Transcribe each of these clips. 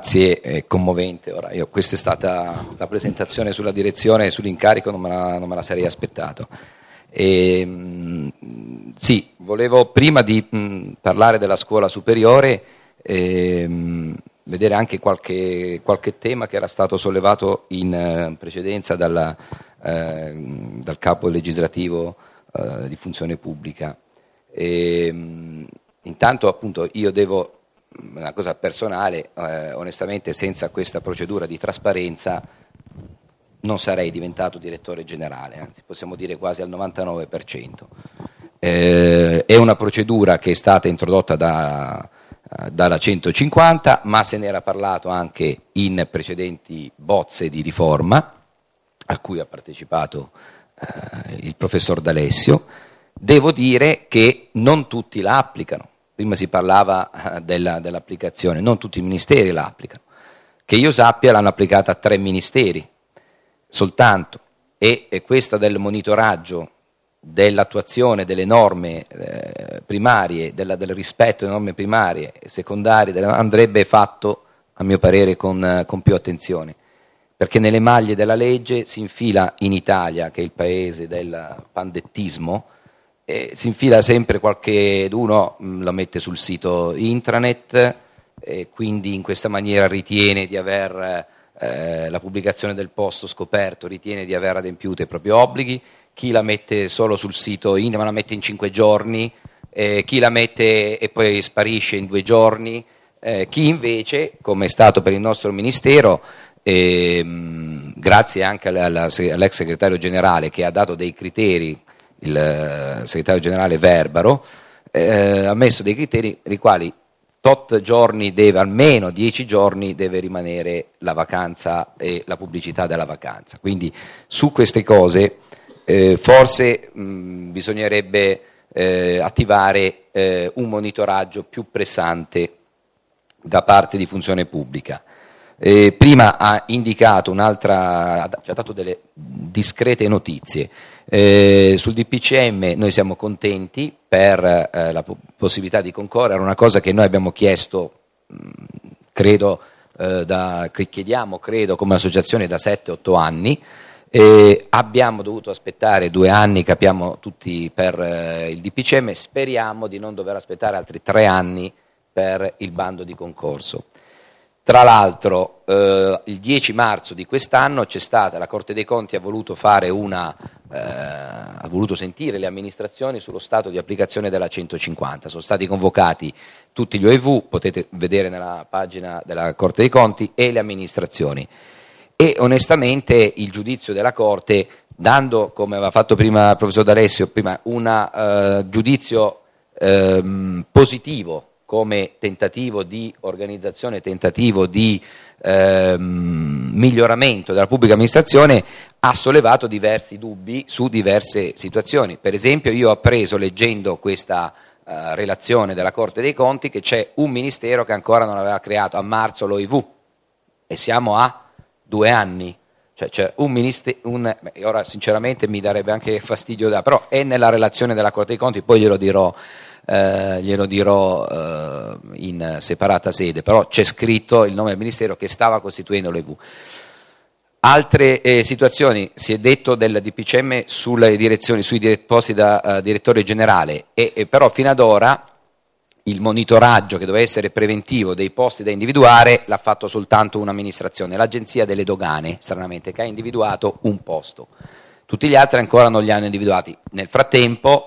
Grazie, è commovente. Ora, questa è stata la presentazione sulla direzione e sull'incarico, non me la sarei aspettato. Sì, volevo prima di parlare della scuola superiore vedere anche qualche tema che era stato sollevato in precedenza dal capo legislativo di funzione pubblica. Intanto appunto io devo, una cosa personale, onestamente senza questa procedura di trasparenza non sarei diventato direttore generale, anzi possiamo dire quasi al 99%. È una procedura che è stata introdotta dalla 150, ma se ne era parlato anche in precedenti bozze di riforma a cui ha partecipato il professor D'Alessio. Devo dire che non tutti la applicano. Prima si parlava dell'applicazione, non tutti i ministeri la applicano. Che io sappia l'hanno applicata 3 ministeri soltanto, e questa del monitoraggio dell'attuazione delle norme primarie, del rispetto delle norme primarie e secondarie andrebbe fatto, a mio parere, con più attenzione, perché nelle maglie della legge si infila in Italia, che è il paese del pandettismo, si infila sempre qualcuno, lo mette sul sito intranet, e quindi in questa maniera ritiene di aver la pubblicazione del posto scoperto, ritiene di aver adempiuto i propri obblighi. Chi la mette solo sul sito internet, ma la mette in 5 giorni, chi la mette e poi sparisce in 2 giorni, chi invece, come è stato per il nostro Ministero, grazie anche all'ex segretario generale che ha dato dei criteri, il segretario generale Verbaro, ha messo dei criteri nei quali tot giorni deve, almeno 10 giorni deve rimanere la vacanza e la pubblicità della vacanza. Quindi su queste cose forse bisognerebbe attivare un monitoraggio più pressante da parte di funzione pubblica. Prima ha indicato ci ha dato delle discrete notizie. Sul DPCM noi siamo contenti per la possibilità di concorrere, una cosa che noi abbiamo chiesto, chiediamo come associazione da 7-8 anni. Abbiamo dovuto aspettare 2 anni, capiamo tutti, per il DPCM, speriamo di non dover aspettare altri 3 anni per il bando di concorso. Tra l'altro il 10 marzo di quest'anno la Corte dei Conti ha voluto sentire le amministrazioni sullo stato di applicazione della 150. Sono stati convocati tutti gli OEV, potete vedere nella pagina della Corte dei Conti, e le amministrazioni. E onestamente il giudizio della Corte, dando, come aveva fatto prima il professor D'Alessio, un giudizio positivo come tentativo di organizzazione, tentativo di miglioramento della pubblica amministrazione, ha sollevato diversi dubbi su diverse situazioni. Per esempio, io ho appreso, leggendo questa relazione della Corte dei Conti, che c'è un ministero che ancora non aveva creato a marzo l'OIV, e siamo a 2 anni. Cioè c'è un ministero, ora sinceramente mi darebbe anche fastidio, però è nella relazione della Corte dei Conti, poi glielo dirò in separata sede, però c'è scritto il nome del ministero che stava costituendo l'EV. Altre situazioni, si è detto del DPCM sulle direzioni, sui posti da direttore generale, però fino ad ora il monitoraggio, che doveva essere preventivo, dei posti da individuare l'ha fatto soltanto un'amministrazione, l'Agenzia delle Dogane, stranamente, che ha individuato un posto. Tutti gli altri ancora non li hanno individuati. Nel frattempo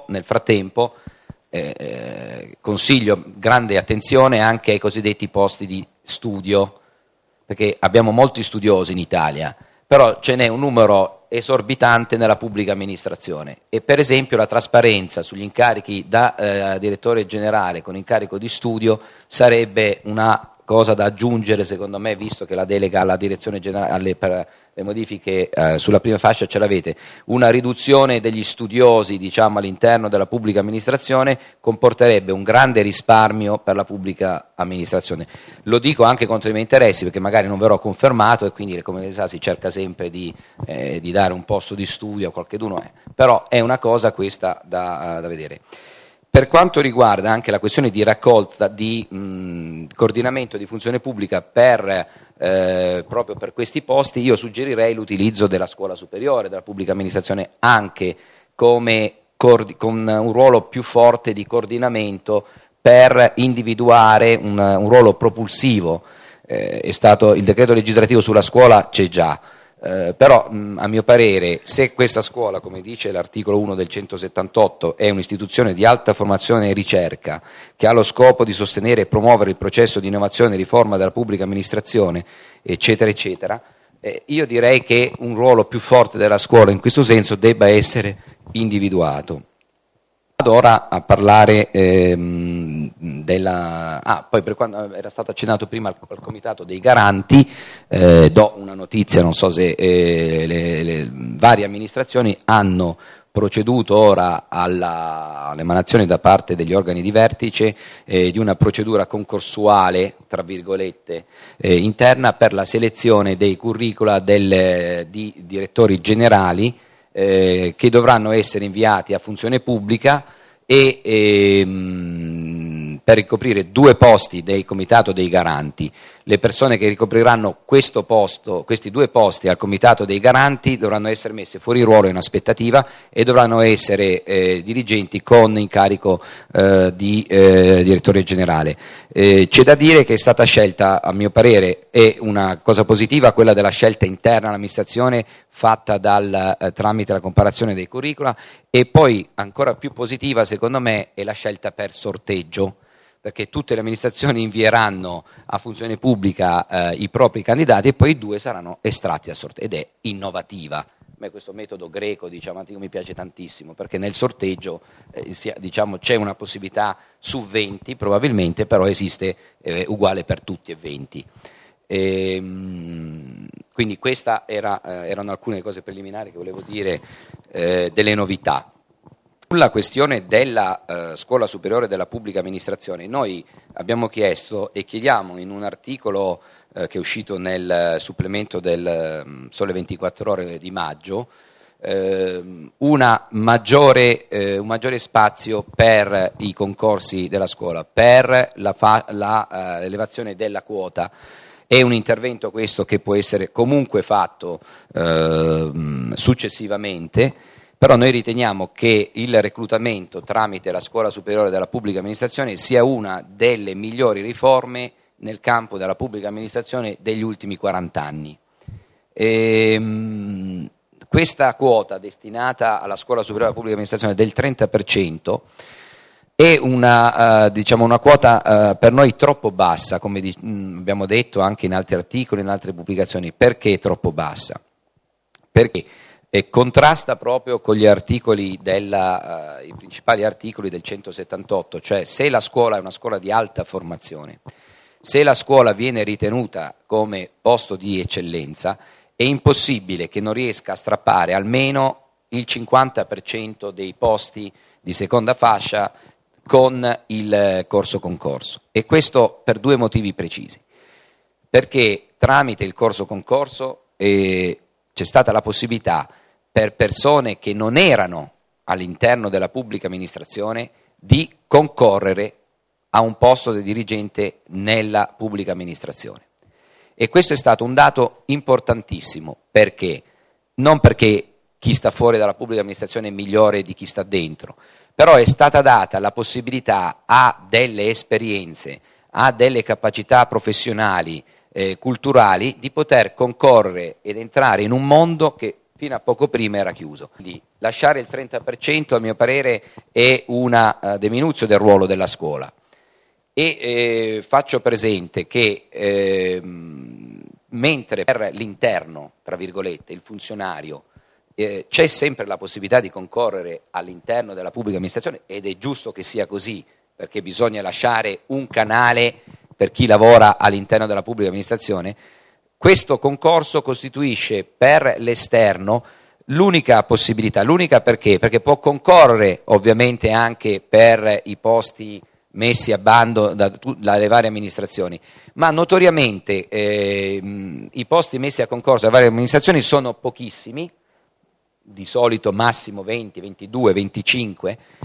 consiglio grande attenzione anche ai cosiddetti posti di studio, perché abbiamo molti studiosi in Italia, però ce n'è un numero esorbitante nella pubblica amministrazione, e per esempio la trasparenza sugli incarichi da direttore generale con incarico di studio sarebbe una cosa da aggiungere, secondo me, visto che la delega alla direzione generale per le modifiche sulla prima fascia ce l'avete. Una riduzione degli studiosi, diciamo, all'interno della pubblica amministrazione comporterebbe un grande risparmio per la pubblica amministrazione. Lo dico anche contro i miei interessi, perché magari non verrò confermato e quindi, come si sa, si cerca sempre di dare un posto di studio a qualcheduno, però è una cosa questa da vedere. Per quanto riguarda anche la questione di raccolta, di coordinamento di funzione pubblica proprio per questi posti, io suggerirei l'utilizzo della scuola superiore, della pubblica amministrazione, anche con un ruolo più forte di coordinamento per individuare un ruolo propulsivo. Il decreto legislativo sulla scuola c'è già. Però a mio parere, se questa scuola, come dice l'articolo 1 del 178, è un'istituzione di alta formazione e ricerca che ha lo scopo di sostenere e promuovere il processo di innovazione e riforma della pubblica amministrazione, eccetera eccetera, io direi che un ruolo più forte della scuola in questo senso debba essere individuato. Vado ora a parlare poi per quanto era stato accennato prima al comitato dei garanti, do una notizia, non so se le varie amministrazioni hanno proceduto ora all'emanazione da parte degli organi di vertice di una procedura concorsuale, tra virgolette, interna per la selezione dei curricula di direttori generali che dovranno essere inviati a funzione pubblica e per ricoprire 2 posti del comitato dei garanti. Le persone che ricopriranno questi 2 posti al comitato dei garanti dovranno essere messe fuori ruolo in aspettativa e dovranno essere dirigenti con incarico di direttore generale. C'è da dire che è stata scelta, a mio parere, è una cosa positiva quella della scelta interna all'amministrazione fatta tramite la comparazione dei curricula, e poi ancora più positiva secondo me è la scelta per sorteggio, perché tutte le amministrazioni invieranno a funzione pubblica i propri candidati e poi i 2 saranno estratti a sorteggio, ed è innovativa. A me questo metodo greco, antico, mi piace tantissimo, perché nel sorteggio c'è una possibilità su 20 probabilmente, però esiste uguale per tutti e 20. Quindi queste erano alcune cose preliminari che volevo dire delle novità. Sulla questione della scuola superiore della pubblica amministrazione, noi abbiamo chiesto e chiediamo in un articolo che è uscito nel supplemento del Sole 24 Ore di maggio un maggiore spazio per i concorsi della scuola, per l'elevazione della quota. È un intervento questo che può essere comunque fatto successivamente, però noi riteniamo che il reclutamento tramite la scuola superiore della pubblica amministrazione sia una delle migliori riforme nel campo della pubblica amministrazione degli ultimi 40 anni. Questa quota destinata alla scuola superiore della pubblica amministrazione del 30% è una quota per noi troppo bassa, come abbiamo detto anche in altri articoli, in altre pubblicazioni. Perché troppo bassa? Perché contrasta proprio con gli articoli i principali articoli del 178, cioè se la scuola è una scuola di alta formazione, se la scuola viene ritenuta come posto di eccellenza, è impossibile che non riesca a strappare almeno il 50% dei posti di seconda fascia con il corso concorso, e questo per 2 motivi precisi. Perché tramite il corso concorso c'è stata la possibilità per persone che non erano all'interno della pubblica amministrazione di concorrere a un posto di dirigente nella pubblica amministrazione. E questo è stato un dato importantissimo, perché non perché chi sta fuori dalla pubblica amministrazione è migliore di chi sta dentro, però è stata data la possibilità a delle esperienze, a delle capacità professionali, culturali, di poter concorrere ed entrare in un mondo che fino a poco prima era chiuso. Quindi lasciare il 30% a mio parere è una deminuzio del ruolo della scuola. E faccio presente che mentre per l'interno, tra virgolette, il funzionario, c'è sempre la possibilità di concorrere all'interno della pubblica amministrazione, ed è giusto che sia così, perché bisogna lasciare un canale per chi lavora all'interno della pubblica amministrazione. Questo concorso costituisce per l'esterno l'unica possibilità. L'unica perché? Perché può concorrere ovviamente anche per i posti messi a bando dalle varie amministrazioni, ma notoriamente i posti messi a concorso dalle varie amministrazioni sono pochissimi, di solito massimo 20, 22, 25,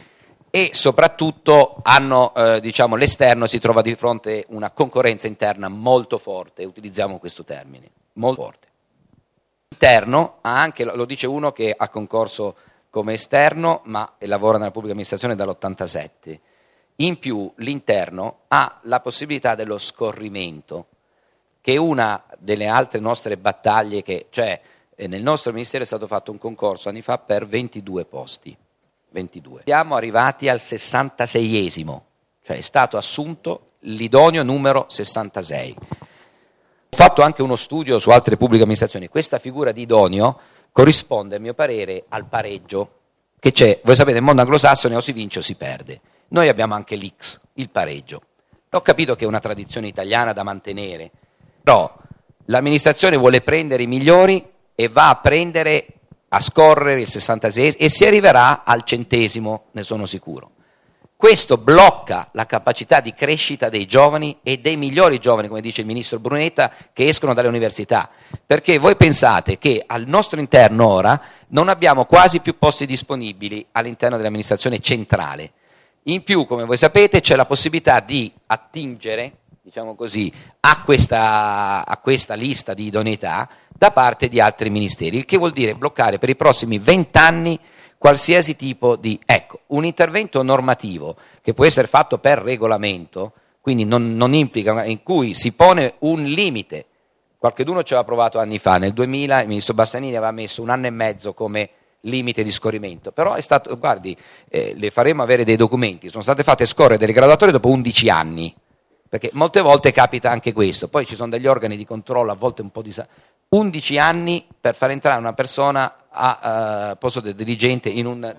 e soprattutto hanno, l'esterno si trova di fronte a una concorrenza interna molto forte, utilizziamo questo termine, molto forte. L'interno ha anche, lo dice uno che ha concorso come esterno ma lavora nella pubblica amministrazione dall'87, in più l'interno ha la possibilità dello scorrimento, che è una delle altre nostre battaglie, nel nostro ministero è stato fatto un concorso anni fa per 22 posti. 22. Siamo arrivati al 66esimo, cioè è stato assunto l'idoneo numero 66. Ho fatto anche uno studio su altre pubbliche amministrazioni. Questa figura di idoneo corrisponde, a mio parere, al pareggio che c'è. Voi sapete, nel mondo anglosassone o si vince o si perde. Noi abbiamo anche l'X, il pareggio. Ho capito che è una tradizione italiana da mantenere, però l'amministrazione vuole prendere i migliori e va a scorrere il 66 e si arriverà al 100°, ne sono sicuro. Questo blocca la capacità di crescita dei giovani e dei migliori giovani, come dice il ministro Brunetta, che escono dalle università, perché voi pensate che al nostro interno ora non abbiamo quasi più posti disponibili all'interno dell'amministrazione centrale. In più, come voi sapete, c'è la possibilità di attingere, diciamo così, a questa lista di idoneità da parte di altri ministeri, il che vuol dire bloccare per i prossimi 20 anni qualsiasi tipo di, un intervento normativo che può essere fatto per regolamento, quindi non implica, in cui si pone un limite. Qualcheduno ci aveva provato anni fa, nel 2000 il ministro Bassanini aveva messo 1 anno e mezzo come limite di scorrimento, però è stato, le faremo avere dei documenti, sono state fatte scorrere delle graduatorie dopo 11 anni, perché molte volte capita anche questo, poi ci sono degli organi di controllo, a volte un po' 11 anni per far entrare una persona a posto del dirigente in un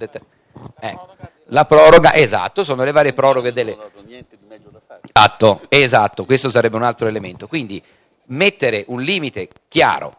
la proroga, esatto, sono le varie proroghe delle esatto, questo sarebbe un altro elemento, quindi mettere un limite chiaro,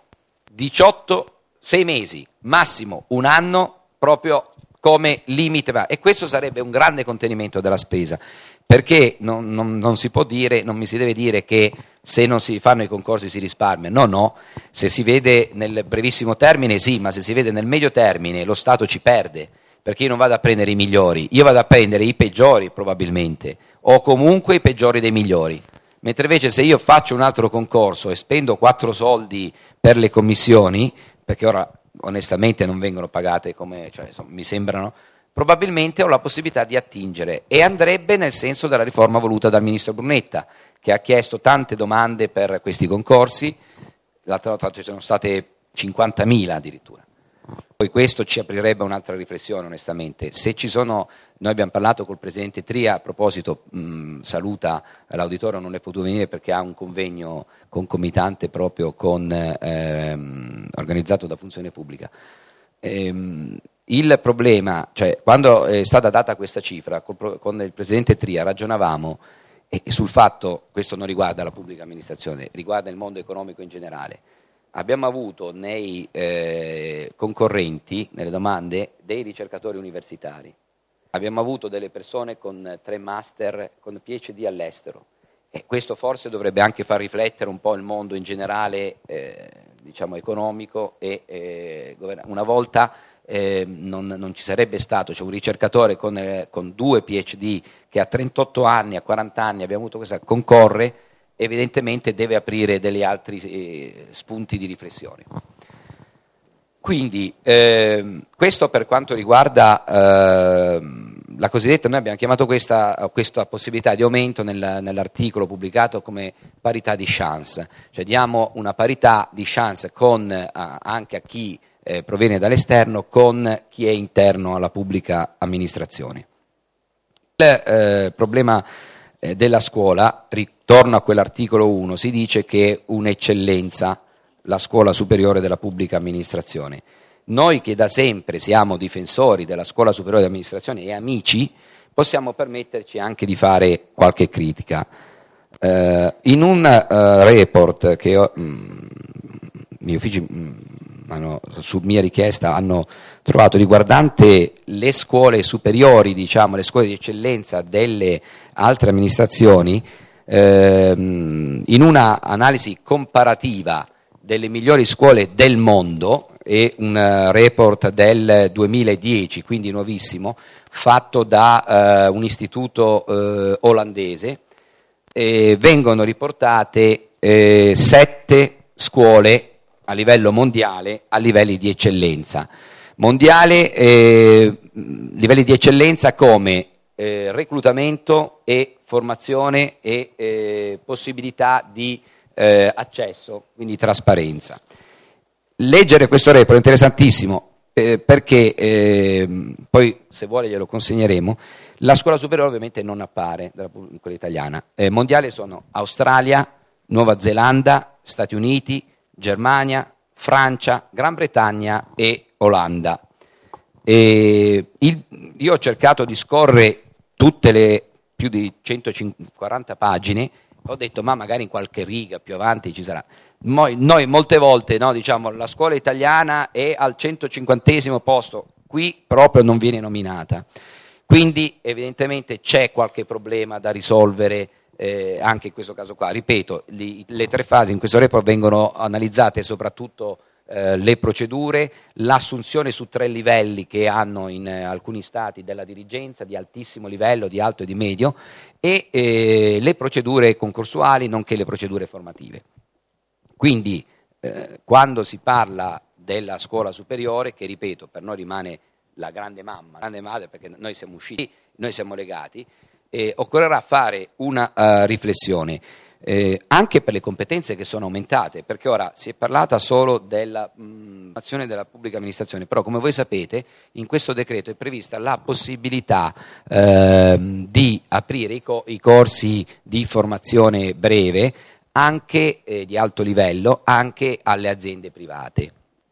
6 mesi, massimo 1 anno, proprio come limite, e questo sarebbe un grande contenimento della spesa, perché non si può dire, non mi si deve dire che se non si fanno i concorsi si risparmia, no, se si vede nel brevissimo termine sì, ma se si vede nel medio termine lo Stato ci perde, perché io non vado a prendere i migliori, io vado a prendere i peggiori probabilmente, o comunque i peggiori dei migliori, mentre invece se io faccio un altro concorso e spendo 4 soldi per le commissioni, perché ora onestamente non vengono pagate come, mi sembrano, probabilmente ho la possibilità di attingere, e andrebbe nel senso della riforma voluta dal ministro Brunetta, che ha chiesto tante domande per questi concorsi, l'altra volta ci sono state 50.000 addirittura. Poi questo ci aprirebbe un'altra riflessione onestamente, noi abbiamo parlato col Presidente Tria, a proposito saluta l'auditorio, non è potuto venire perché ha un convegno concomitante proprio organizzato da Funzione Pubblica. Il problema, quando è stata data questa cifra, con il Presidente Tria ragionavamo sul fatto, questo non riguarda la pubblica amministrazione, riguarda il mondo economico in generale. Abbiamo avuto nei concorrenti, nelle domande, dei ricercatori universitari, abbiamo avuto delle persone con 3 master, con PhD all'estero, e questo forse dovrebbe anche far riflettere un po' il mondo in generale, economico, e una volta non ci sarebbe stato, un ricercatore con 2 PhD che a 38 anni, a 40 anni abbiamo avuto questa, concorre, evidentemente deve aprire degli altri spunti di riflessione. Quindi questo per quanto riguarda la cosiddetta, noi abbiamo chiamato questa possibilità di aumento nell'articolo pubblicato come parità di chance, cioè diamo una parità di chance anche a chi proviene dall'esterno con chi è interno alla pubblica amministrazione. Il problema della scuola, ritorno a quell'articolo 1, si dice che è un'eccellenza la scuola superiore della pubblica amministrazione. Noi che da sempre siamo difensori della scuola superiore dell'amministrazione e amici, possiamo permetterci anche di fare qualche critica. In un report che i miei uffici su mia richiesta hanno trovato riguardante le scuole superiori, le scuole di eccellenza delle altre amministrazioni, in una analisi comparativa delle migliori scuole del mondo, e un report del 2010, quindi nuovissimo, fatto da un istituto olandese. Vengono riportate 7 scuole a livello mondiale a livelli di eccellenza. Livelli di eccellenza come reclutamento e formazione e possibilità di accesso, quindi trasparenza. Leggere questo report è interessantissimo perché poi se vuole glielo consegneremo. La scuola superiore ovviamente non appare dalla quella italiana. Mondiale sono Australia, Nuova Zelanda, Stati Uniti, Germania, Francia, Gran Bretagna e Olanda. Io ho cercato di scorrere tutte le più di 140 pagine, ho detto ma magari in qualche riga più avanti ci sarà. Noi molte volte diciamo la scuola italiana è al 150° posto, qui proprio non viene nominata, quindi evidentemente c'è qualche problema da risolvere anche in questo caso qua. Ripeto, le 3 fasi in questo report vengono analizzate soprattutto le procedure, l'assunzione su 3 livelli che hanno in alcuni stati della dirigenza di altissimo livello, di alto e di medio, e le procedure concorsuali nonché le procedure formative. Quindi quando si parla della scuola superiore, che ripeto per noi rimane la grande mamma, la grande madre, perché noi siamo usciti, noi siamo legati, occorrerà fare una riflessione anche per le competenze che sono aumentate, perché ora si è parlata solo della formazione della pubblica amministrazione, però come voi sapete in questo decreto è prevista la possibilità di aprire i corsi di formazione breve anche di alto livello anche alle aziende private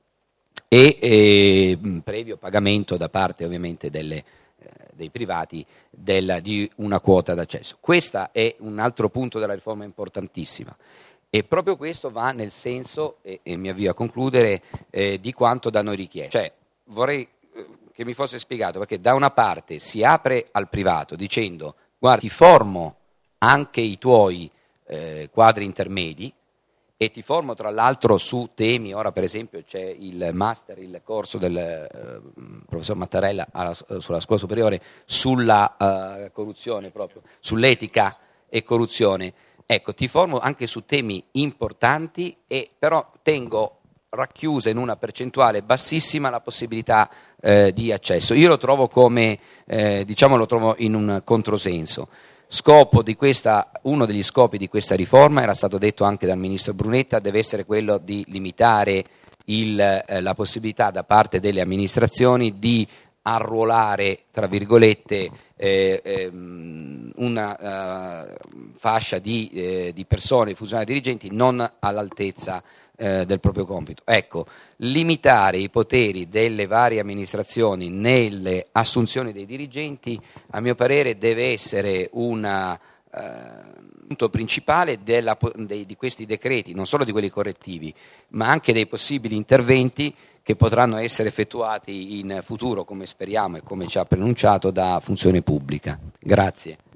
e previo pagamento da parte ovviamente dei privati di una quota d'accesso. Questo è un altro punto della riforma importantissima e proprio questo va nel senso, e mi avvio a concludere, di quanto da noi richiesto. Cioè, vorrei che mi fosse spiegato, perché da una parte si apre al privato dicendo guarda ti formo anche i tuoi quadri intermedi e ti formo tra l'altro su temi, ora per esempio c'è il master, il corso del professor Mattarella sulla scuola superiore sulla corruzione proprio, sull'etica e corruzione, ecco ti formo anche su temi importanti e però tengo racchiusa in una percentuale bassissima la possibilità di accesso. Io lo trovo come, lo trovo in un controsenso. Uno degli scopi di questa riforma, era stato detto anche dal ministro Brunetta, deve essere quello di limitare la possibilità da parte delle amministrazioni di arruolare, tra virgolette, una fascia di persone, funzionari dirigenti non all'altezza del proprio compito. Ecco, limitare i poteri delle varie amministrazioni nelle assunzioni dei dirigenti, a mio parere, deve essere un punto principale di questi decreti, non solo di quelli correttivi, ma anche dei possibili interventi che potranno essere effettuati in futuro, come speriamo e come ci ha preannunciato, da Funzione Pubblica. Grazie.